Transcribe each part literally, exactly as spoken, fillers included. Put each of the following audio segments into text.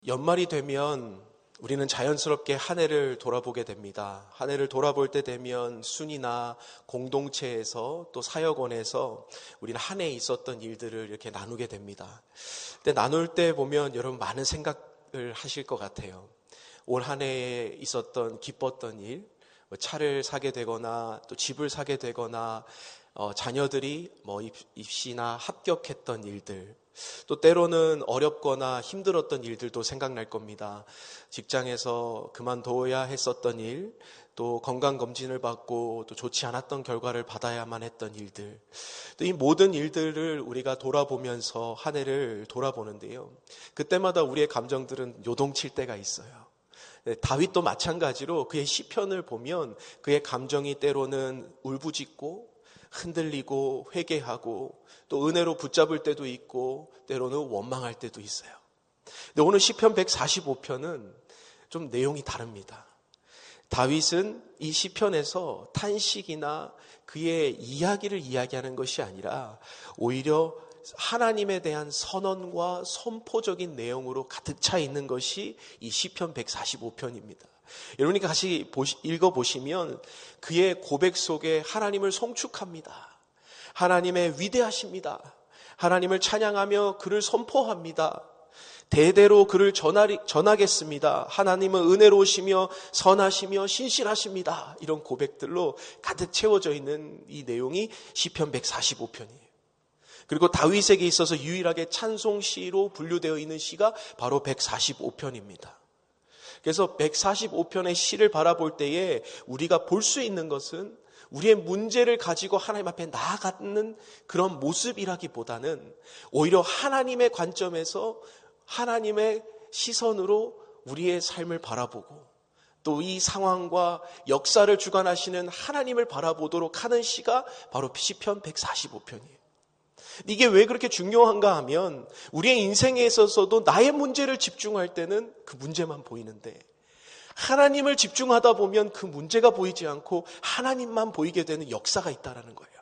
연말이 되면 우리는 자연스럽게 한 해를 돌아보게 됩니다. 한 해를 돌아볼 때 되면 순이나 공동체에서 또 사역원에서 우리는 한 해에 있었던 일들을 이렇게 나누게 됩니다. 근데 나눌 때 보면 여러분 많은 생각을 하실 것 같아요. 올 한 해에 있었던 기뻤던 일, 뭐 차를 사게 되거나 또 집을 사게 되거나 어, 자녀들이 뭐 입, 입시나 합격했던 일들, 또 때로는 어렵거나 힘들었던 일들도 생각날 겁니다. 직장에서 그만둬야 했었던 일, 또 건강검진을 받고 또 좋지 않았던 결과를 받아야만 했던 일들, 또 이 모든 일들을 우리가 돌아보면서 한 해를 돌아보는데요. 그때마다 우리의 감정들은 요동칠 때가 있어요. 다윗도 마찬가지로 그의 시편을 보면 그의 감정이 때로는 울부짖고 흔들리고 회개하고 또 은혜로 붙잡을 때도 있고 때로는 원망할 때도 있어요. 근데 오늘 시편 백사십오 편은 좀 내용이 다릅니다. 다윗은 이 시편에서 탄식이나 그의 이야기를 이야기하는 것이 아니라 오히려 하나님에 대한 선언과 선포적인 내용으로 가득 차 있는 것이 이 시편 백사십오 편입니다. 여러분이 같이 읽어보시면 그의 고백 속에 하나님을 송축합니다. 하나님의 위대하십니다. 하나님을 찬양하며 그를 선포합니다. 대대로 그를 전하겠습니다. 하나님은 은혜로우시며 선하시며 신실하십니다. 이런 고백들로 가득 채워져 있는 이 내용이 시편 백사십오 편이에요. 그리고 다윗에게 있어서 유일하게 찬송시로 분류되어 있는 시가 바로 백사십오 편입니다. 그래서 백사십오 편의 시를 바라볼 때에 우리가 볼 수 있는 것은 우리의 문제를 가지고 하나님 앞에 나아가는 그런 모습이라기보다는 오히려 하나님의 관점에서 하나님의 시선으로 우리의 삶을 바라보고 또 이 상황과 역사를 주관하시는 하나님을 바라보도록 하는 시가 바로 시편 백사십오 편이에요. 이게 왜 그렇게 중요한가 하면 우리의 인생에 있어서도 나의 문제를 집중할 때는 그 문제만 보이는데 하나님을 집중하다 보면 그 문제가 보이지 않고 하나님만 보이게 되는 역사가 있다는 거예요.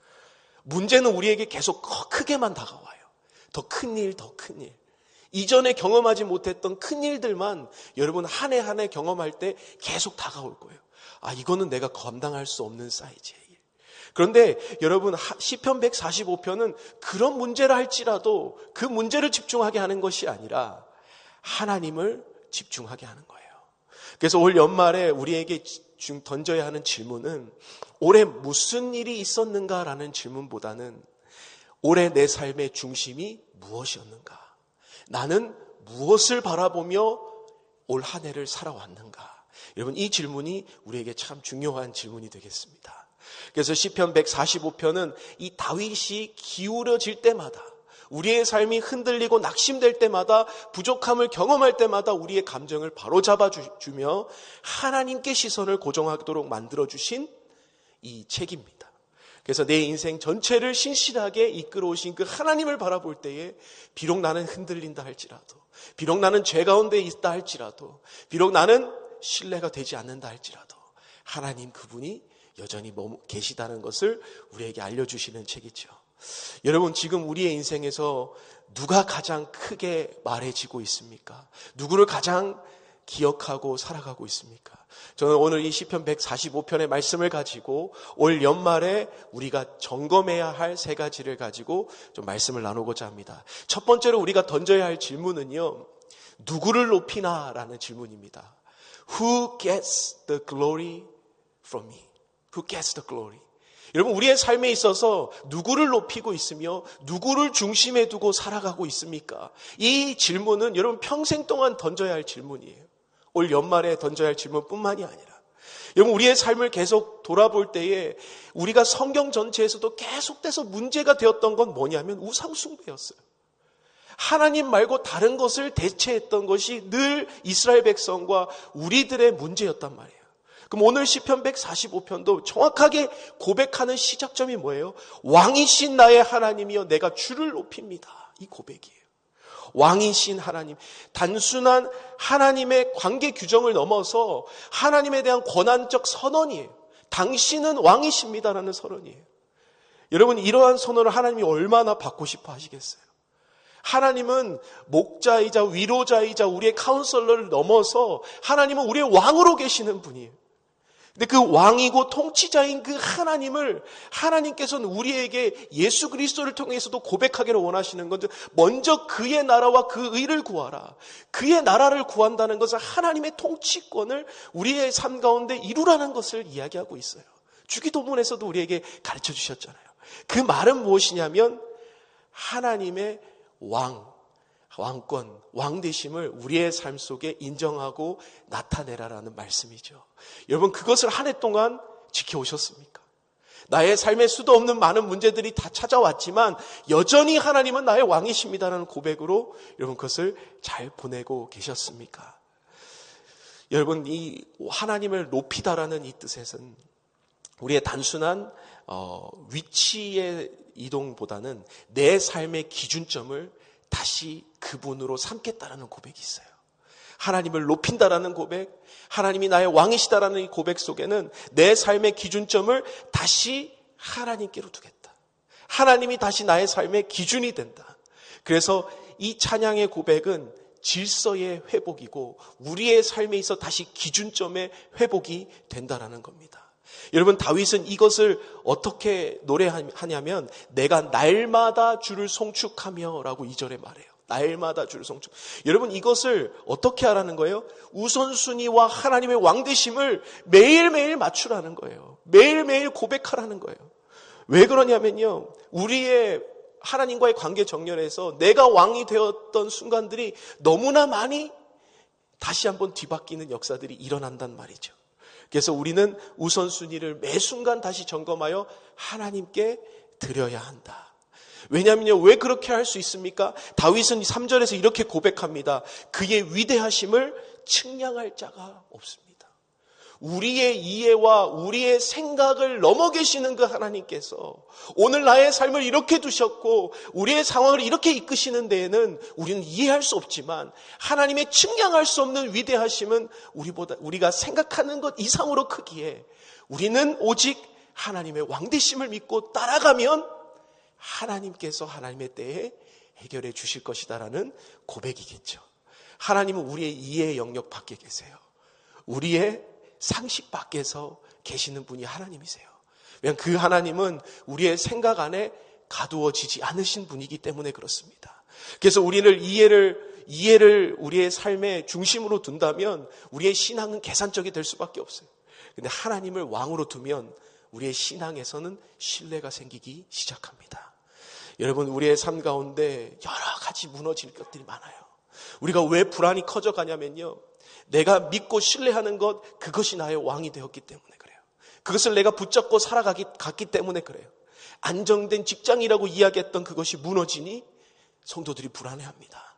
문제는 우리에게 계속 크게만 다가와요. 더 큰 일, 더 큰 일. 이전에 경험하지 못했던 큰 일들만 여러분 한 해 한 해 경험할 때 계속 다가올 거예요. 아, 이거는 내가 감당할 수 없는 사이즈예요. 그런데 여러분 시편 백사십오 편은 그런 문제라 할지라도 그 문제를 집중하게 하는 것이 아니라 하나님을 집중하게 하는 거예요. 그래서 올 연말에 우리에게 던져야 하는 질문은 올해 무슨 일이 있었는가라는 질문보다는 올해 내 삶의 중심이 무엇이었는가? 나는 무엇을 바라보며 올 한 해를 살아왔는가? 여러분 이 질문이 우리에게 참 중요한 질문이 되겠습니다. 그래서 시편 백사십오 편은 이 다윗이 기울어질 때마다 우리의 삶이 흔들리고 낙심될 때마다 부족함을 경험할 때마다 우리의 감정을 바로잡아 주며 하나님께 시선을 고정하도록 만들어주신 이 책입니다. 그래서 내 인생 전체를 신실하게 이끌어오신 그 하나님을 바라볼 때에 비록 나는 흔들린다 할지라도 비록 나는 죄 가운데 있다 할지라도 비록 나는 신뢰가 되지 않는다 할지라도 하나님 그분이 여전히 계시다는 것을 우리에게 알려주시는 책이죠. 여러분 지금 우리의 인생에서 누가 가장 크게 말해지고 있습니까? 누구를 가장 기억하고 살아가고 있습니까? 저는 오늘 이 시편 백사십오 편의 말씀을 가지고 올 연말에 우리가 점검해야 할 세 가지를 가지고 좀 말씀을 나누고자 합니다. 첫 번째로 우리가 던져야 할 질문은요, 누구를 높이나 라는 질문입니다. Who gets the glory from me? Who gets the glory? 여러분 우리의 삶에 있어서 누구를 높이고 있으며 누구를 중심에 두고 살아가고 있습니까? 이 질문은 여러분 평생 동안 던져야 할 질문이에요. 올 연말에 던져야 할 질문뿐만이 아니라 여러분 우리의 삶을 계속 돌아볼 때에 우리가 성경 전체에서도 계속돼서 문제가 되었던 건 뭐냐면 우상숭배였어요. 하나님 말고 다른 것을 대체했던 것이 늘 이스라엘 백성과 우리들의 문제였단 말이에요. 그럼 오늘 시편 백사십오 편도 정확하게 고백하는 시작점이 뭐예요? 왕이신 나의 하나님이여 내가 주를 높입니다. 이 고백이에요. 왕이신 하나님, 단순한 하나님의 관계 규정을 넘어서 하나님에 대한 권한적 선언이에요. 당신은 왕이십니다라는 선언이에요. 여러분 이러한 선언을 하나님이 얼마나 받고 싶어 하시겠어요? 하나님은 목자이자 위로자이자 우리의 카운슬러를 넘어서 하나님은 우리의 왕으로 계시는 분이에요. 근데 그 왕이고 통치자인 그 하나님을 하나님께서는 우리에게 예수 그리스도를 통해서도 고백하기를 원하시는 건데, 먼저 그의 나라와 그 의를 구하라. 그의 나라를 구한다는 것은 하나님의 통치권을 우리의 삶 가운데 이루라는 것을 이야기하고 있어요. 주기도문에서도 우리에게 가르쳐 주셨잖아요. 그 말은 무엇이냐면 하나님의 왕, 왕권, 왕되심을 우리의 삶 속에 인정하고 나타내라라는 말씀이죠. 여러분, 그것을 한 해 동안 지켜오셨습니까? 나의 삶에 수도 없는 많은 문제들이 다 찾아왔지만 여전히 하나님은 나의 왕이십니다라는 고백으로 여러분 그것을 잘 보내고 계셨습니까? 여러분, 이 하나님을 높이다라는 이 뜻에서는 우리의 단순한 어, 위치의 이동보다는 내 삶의 기준점을 다시 그분으로 삼겠다라는 고백이 있어요. 하나님을 높인다라는 고백, 하나님이 나의 왕이시다라는 이 고백 속에는 내 삶의 기준점을 다시 하나님께로 두겠다. 하나님이 다시 나의 삶의 기준이 된다. 그래서 이 찬양의 고백은 질서의 회복이고 우리의 삶에 있어 다시 기준점의 회복이 된다라는 겁니다. 여러분, 다윗은 이것을 어떻게 노래하냐면 내가 날마다 주를 송축하며 라고 이 절에 말해요. 날마다 주를 송축. 여러분, 이것을 어떻게 하라는 거예요? 우선순위와 하나님의 왕되심을 매일매일 맞추라는 거예요. 매일매일 고백하라는 거예요. 왜 그러냐면요, 우리의 하나님과의 관계 정렬에서 내가 왕이 되었던 순간들이 너무나 많이 다시 한번 뒤바뀌는 역사들이 일어난단 말이죠. 그래서 우리는 우선순위를 매 순간 다시 점검하여 하나님께 드려야 한다. 왜냐하면요, 왜 그렇게 할 수 있습니까? 다윗은 삼 절에서 이렇게 고백합니다. 그의 위대하심을 측량할 자가 없습니다. 우리의 이해와 우리의 생각을 넘어 계시는 그 하나님께서 오늘 나의 삶을 이렇게 두셨고 우리의 상황을 이렇게 이끄시는 데에는 우리는 이해할 수 없지만 하나님의 측량할 수 없는 위대하심은 우리보다 우리가 생각하는 것 이상으로 크기에 우리는 오직 하나님의 왕되심을 믿고 따라가면 하나님께서 하나님의 때에 해결해 주실 것이다라는 고백이겠죠. 하나님은 우리의 이해의 영역 밖에 계세요. 우리의 상식 밖에서 계시는 분이 하나님이세요. 왜냐하면 그 하나님은 우리의 생각 안에 가두어지지 않으신 분이기 때문에 그렇습니다. 그래서 우리를 이해를 이해를 우리의 삶의 중심으로 둔다면 우리의 신앙은 계산적이 될 수밖에 없어요. 그런데 하나님을 왕으로 두면 우리의 신앙에서는 신뢰가 생기기 시작합니다. 여러분, 우리의 삶 가운데 여러 가지 무너질 것들이 많아요. 우리가 왜 불안이 커져가냐면요, 내가 믿고 신뢰하는 것, 그것이 나의 왕이 되었기 때문에 그래요. 그것을 내가 붙잡고 살아가기 갔기 때문에 그래요. 안정된 직장이라고 이야기했던 그것이 무너지니 성도들이 불안해합니다.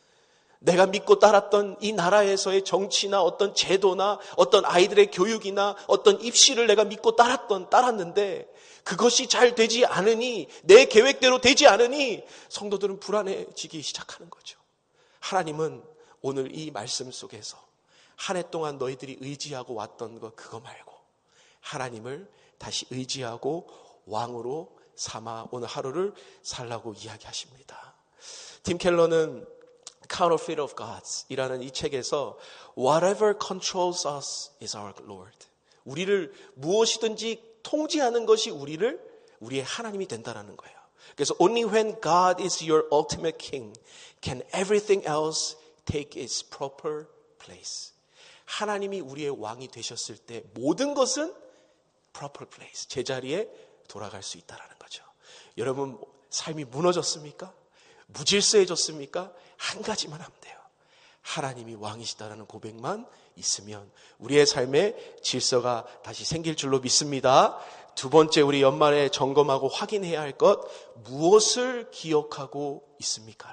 내가 믿고 따랐던 이 나라에서의 정치나 어떤 제도나 어떤 아이들의 교육이나 어떤 입시를 내가 믿고 따랐던 따랐는데 그것이 잘 되지 않으니, 내 계획대로 되지 않으니 성도들은 불안해지기 시작하는 거죠. 하나님은 오늘 이 말씀 속에서 한 해 동안 너희들이 의지하고 왔던 것 그거 말고 하나님을 다시 의지하고 왕으로 삼아 오늘 하루를 살라고 이야기하십니다. 팀 켈러는 Counterfeit of Gods 이라는 이 책에서 Whatever controls us is our Lord. 우리를 무엇이든지 통제하는 것이 우리를 우리의 하나님이 된다라는 거예요. 그래서 Only when God is your ultimate king can everything else take its proper place. 하나님이 우리의 왕이 되셨을 때 모든 것은 proper place, 제자리에 돌아갈 수 있다라는 거죠. 여러분, 삶이 무너졌습니까? 무질서해졌습니까? 한 가지만 하면 돼요. 하나님이 왕이시다라는 고백만 있으면 우리의 삶에 질서가 다시 생길 줄로 믿습니다. 두 번째, 우리 연말에 점검하고 확인해야 할 것, 무엇을 기억하고 있습니까?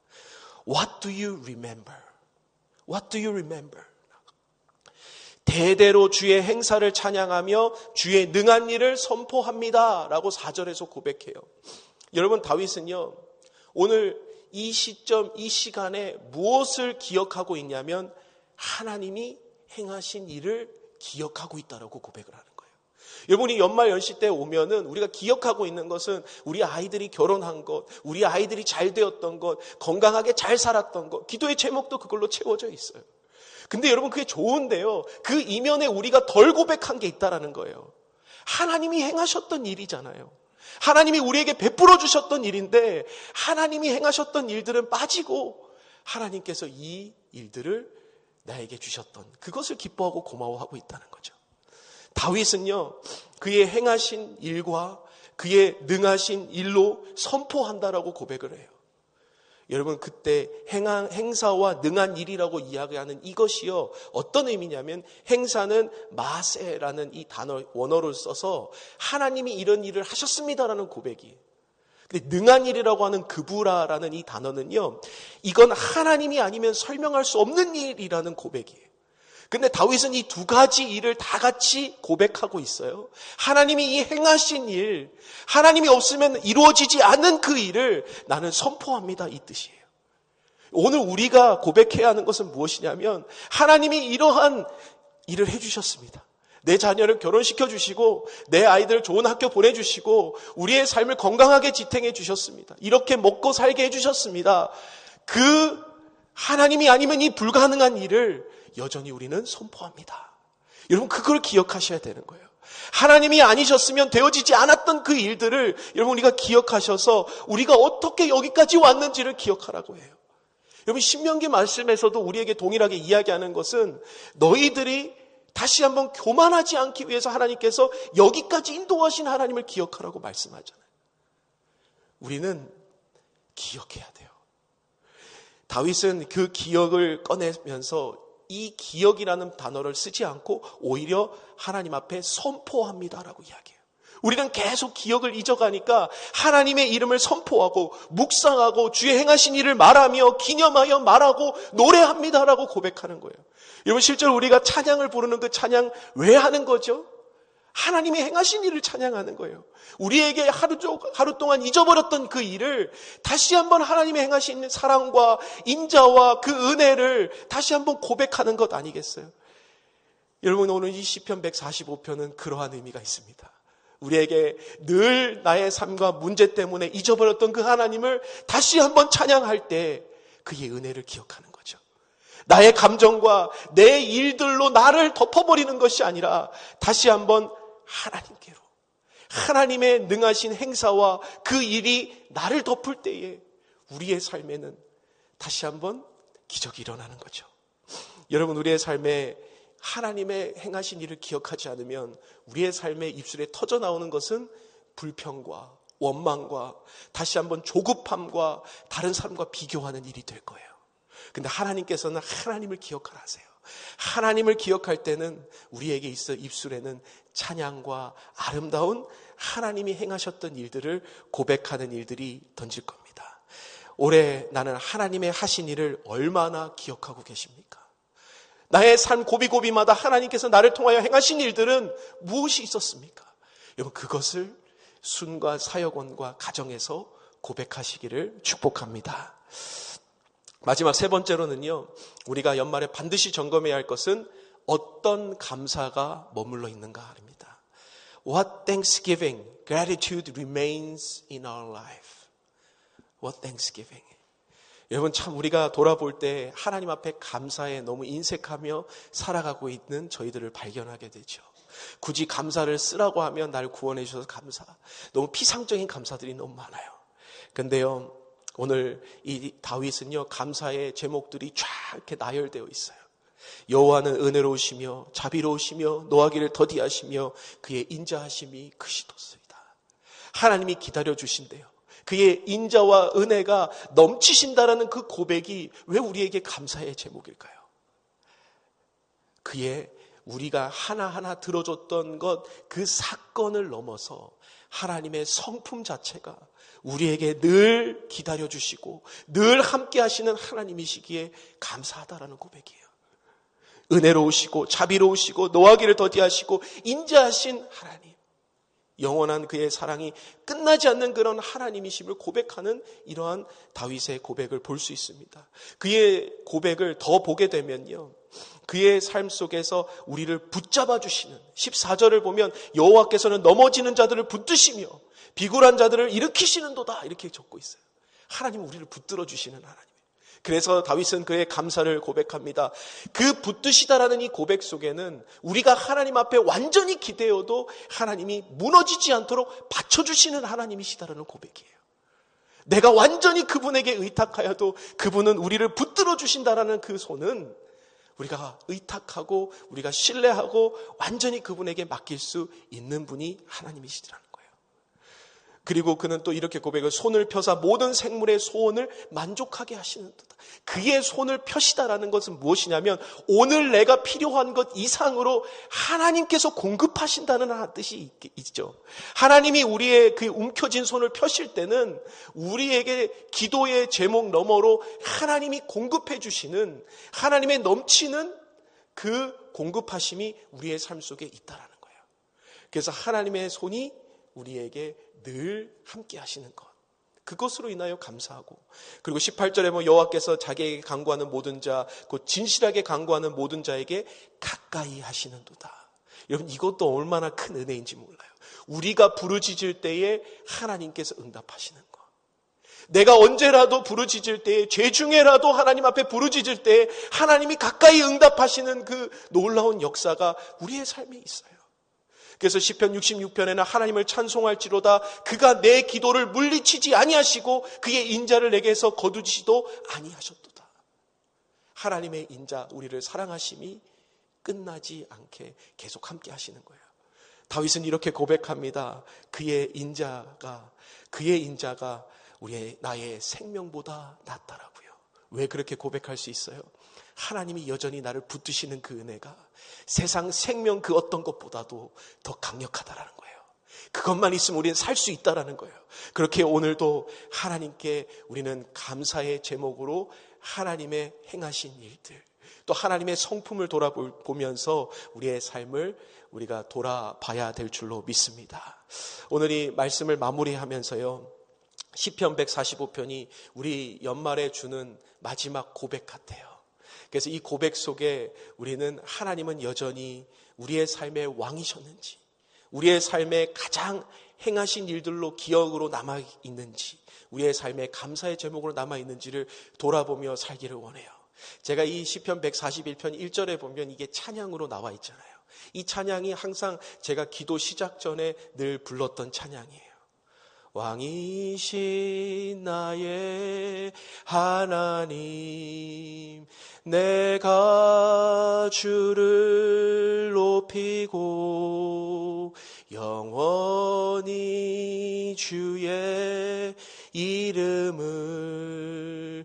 What do you remember? What do you remember? 대대로 주의 행사를 찬양하며 주의 능한 일을 선포합니다 라고 사 절에서 고백해요. 여러분, 다윗은요, 오늘 이 시점, 이 시간에 무엇을 기억하고 있냐면 하나님이 행하신 일을 기억하고 있다라고 고백을 하는 거예요. 여러분이 연말 연시 때 오면은 우리가 기억하고 있는 것은 우리 아이들이 결혼한 것, 우리 아이들이 잘 되었던 것, 건강하게 잘 살았던 것, 기도의 제목도 그걸로 채워져 있어요. 근데 여러분 그게 좋은데요. 그 이면에 우리가 덜 고백한 게 있다라는 거예요. 하나님이 행하셨던 일이잖아요. 하나님이 우리에게 베풀어 주셨던 일인데 하나님이 행하셨던 일들은 빠지고 하나님께서 이 일들을 나에게 주셨던 그것을 기뻐하고 고마워하고 있다는 거죠. 다윗은요, 그의 행하신 일과 그의 능하신 일로 선포한다라고 고백을 해요. 여러분 그때 행한, 행사와 능한 일이라고 이야기하는 이것이요 어떤 의미냐면 행사는 마세라는 이 단어 원어를 써서 하나님이 이런 일을 하셨습니다라는 고백이에요. 근데 능한 일이라고 하는 그부라라는 이 단어는요 이건 하나님이 아니면 설명할 수 없는 일이라는 고백이에요. 근데 다윗은 이 두 가지 일을 다 같이 고백하고 있어요. 하나님이 이 행하신 일, 하나님이 없으면 이루어지지 않는 그 일을 나는 선포합니다. 이 뜻이에요. 오늘 우리가 고백해야 하는 것은 무엇이냐면 하나님이 이러한 일을 해주셨습니다. 내 자녀를 결혼시켜 주시고 내 아이들을 좋은 학교 보내주시고 우리의 삶을 건강하게 지탱해 주셨습니다. 이렇게 먹고 살게 해주셨습니다. 그 하나님이 아니면 이 불가능한 일을 여전히 우리는 선포합니다. 여러분 그걸 기억하셔야 되는 거예요. 하나님이 아니셨으면 되어지지 않았던 그 일들을 여러분 우리가 기억하셔서 우리가 어떻게 여기까지 왔는지를 기억하라고 해요. 여러분 신명기 말씀에서도 우리에게 동일하게 이야기하는 것은 너희들이 다시 한번 교만하지 않기 위해서 하나님께서 여기까지 인도하신 하나님을 기억하라고 말씀하잖아요. 우리는 기억해야 돼요. 다윗은 그 기억을 꺼내면서 이 기억이라는 단어를 쓰지 않고 오히려 하나님 앞에 선포합니다라고 이야기해요. 우리는 계속 기억을 잊어가니까 하나님의 이름을 선포하고 묵상하고 주의 행하신 일을 말하며 기념하여 말하고 노래합니다라고 고백하는 거예요. 여러분 실제로 우리가 찬양을 부르는 그 찬양 왜 하는 거죠? 하나님이 행하신 일을 찬양하는 거예요. 우리에게 하루, 하루 동안 잊어버렸던 그 일을 다시 한번 하나님의 행하신 사랑과 인자와 그 은혜를 다시 한번 고백하는 것 아니겠어요? 여러분 오늘 이 시편 백사십오 편은 그러한 의미가 있습니다. 우리에게 늘 나의 삶과 문제 때문에 잊어버렸던 그 하나님을 다시 한번 찬양할 때 그의 은혜를 기억하는 거죠. 나의 감정과 내 일들로 나를 덮어버리는 것이 아니라 다시 한번 하나님께로 하나님의 능하신 행사와 그 일이 나를 덮을 때에 우리의 삶에는 다시 한번 기적이 일어나는 거죠. 여러분 우리의 삶에 하나님의 행하신 일을 기억하지 않으면 우리의 삶의 입술에 터져나오는 것은 불평과 원망과 다시 한번 조급함과 다른 사람과 비교하는 일이 될 거예요. 근데 하나님께서는 하나님을 기억하라 하세요. 하나님을 기억할 때는 우리에게 있어 입술에는 찬양과 아름다운 하나님이 행하셨던 일들을 고백하는 일들이 던질 겁니다. 올해 나는 하나님의 하신 일을 얼마나 기억하고 계십니까? 나의 삶 고비고비마다 하나님께서 나를 통하여 행하신 일들은 무엇이 있었습니까? 여러분 그것을 순과 사역원과 가정에서 고백하시기를 축복합니다. 마지막 세 번째로는요, 우리가 연말에 반드시 점검해야 할 것은 어떤 감사가 머물러 있는가 합니다. What thanksgiving, gratitude remains in our life. What thanksgiving. 여러분 참 우리가 돌아볼 때 하나님 앞에 감사에 너무 인색하며 살아가고 있는 저희들을 발견하게 되죠. 굳이 감사를 쓰라고 하면 날 구원해 주셔서 감사. 너무 피상적인 감사들이 너무 많아요. 근데요, 오늘 이 다윗은요 감사의 제목들이 쫙 이렇게 나열되어 있어요. 여호와는 은혜로우시며 자비로우시며 노하기를 더디하시며 그의 인자하심이 크시도소이다. 하나님이 기다려 주신대요. 그의 인자와 은혜가 넘치신다라는 그 고백이 왜 우리에게 감사의 제목일까요? 그의 우리가 하나하나 들어줬던 것, 그 사건을 넘어서 하나님의 성품 자체가 우리에게 늘 기다려주시고 늘 함께 하시는 하나님이시기에 감사하다라는 고백이에요. 은혜로우시고 자비로우시고 노하기를 더디하시고 인자하신 하나님. 영원한 그의 사랑이 끝나지 않는 그런 하나님이심을 고백하는 이러한 다윗의 고백을 볼 수 있습니다. 그의 고백을 더 보게 되면요, 그의 삶 속에서 우리를 붙잡아 주시는, 십사 절을 보면 여호와께서는 넘어지는 자들을 붙드시며 비굴한 자들을 일으키시는도다, 이렇게 적고 있어요. 하나님은 우리를 붙들어 주시는 하나님. 그래서 다윗은 그의 감사를 고백합니다. 그 붙드시다라는 이 고백 속에는 우리가 하나님 앞에 완전히 기대어도 하나님이 무너지지 않도록 받쳐주시는 하나님이시다라는 고백이에요. 내가 완전히 그분에게 의탁하여도 그분은 우리를 붙들어 주신다라는 그 손은 우리가 의탁하고 우리가 신뢰하고 완전히 그분에게 맡길 수 있는 분이 하나님이시더라는 거예요. 그리고 그는 또 이렇게 고백을, 손을 펴사 모든 생물의 소원을 만족하게 하시는도다. 그의 손을 펴시다라는 것은 무엇이냐면 오늘 내가 필요한 것 이상으로 하나님께서 공급하신다는 뜻이 있죠. 하나님이 우리의 그 움켜진 손을 펴실 때는 우리에게 기도의 제목 너머로 하나님이 공급해 주시는, 하나님의 넘치는 그 공급하심이 우리의 삶 속에 있다라는 거예요. 그래서 하나님의 손이 우리에게 늘 함께 하시는 것, 그것으로 인하여 감사하고, 그리고 십팔 절에 뭐 여호와께서 자기에게 간구하는 모든 자, 곧 진실하게 간구하는 모든 자에게 가까이 하시는도다. 여러분, 이것도 얼마나 큰 은혜인지 몰라요. 우리가 부르짖을 때에 하나님께서 응답하시는 것. 내가 언제라도 부르짖을 때에, 죄 중에라도 하나님 앞에 부르짖을 때에 하나님이 가까이 응답하시는 그 놀라운 역사가 우리의 삶에 있어요. 그래서 시편 육십육 편에는 하나님을 찬송할지로다 그가 내 기도를 물리치지 아니하시고 그의 인자를 내게서 거두지도 아니하셨도다. 하나님의 인자, 우리를 사랑하심이 끝나지 않게 계속 함께 하시는 거예요. 다윗은 이렇게 고백합니다. 그의 인자가 그의 인자가 우리의 나의 생명보다 낫다라고요. 왜 그렇게 고백할 수 있어요? 하나님이 여전히 나를 붙드시는 그 은혜가 세상 생명 그 어떤 것보다도 더 강력하다라는 거예요. 그것만 있으면 우리는 살 수 있다라는 거예요. 그렇게 오늘도 하나님께 우리는 감사의 제목으로 하나님의 행하신 일들, 또 하나님의 성품을 돌아보면서 우리의 삶을 우리가 돌아봐야 될 줄로 믿습니다. 오늘 이 말씀을 마무리하면서요, 시편 백사십오 편이 우리 연말에 주는 마지막 고백 같아요. 그래서 이 고백 속에 우리는 하나님은 여전히 우리의 삶의 왕이셨는지, 우리의 삶에 가장 행하신 일들로 기억으로 남아있는지, 우리의 삶에 감사의 제목으로 남아있는지를 돌아보며 살기를 원해요. 제가 이 시편 백사십일 편 일 절에 보면 이게 찬양으로 나와 있잖아요. 이 찬양이 항상 제가 기도 시작 전에 늘 불렀던 찬양이에요. 왕이신 나의 하나님, 내가 주를 높이고 영원히 주의 이름을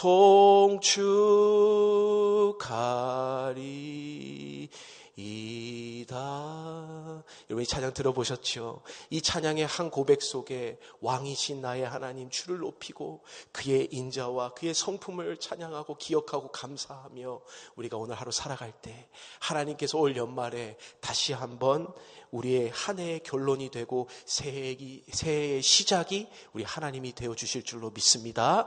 송축하리 이다. 여러분, 이 찬양 들어보셨죠? 이 찬양의 한 고백 속에 왕이신 나의 하나님 주를 높이고 그의 인자와 그의 성품을 찬양하고 기억하고 감사하며 우리가 오늘 하루 살아갈 때 하나님께서 올 연말에 다시 한번 우리의 한 해의 결론이 되고 새해의 시작이 우리 하나님이 되어주실 줄로 믿습니다.